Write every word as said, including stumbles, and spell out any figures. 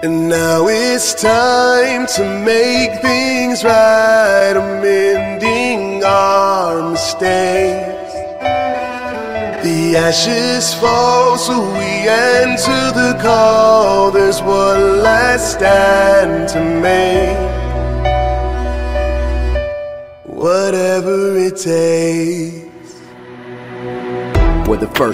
And now it's time to make things right, amending our mistakes. The ashes fall, so we answer the call. There's one last stand to make, whatever it takes. We're the first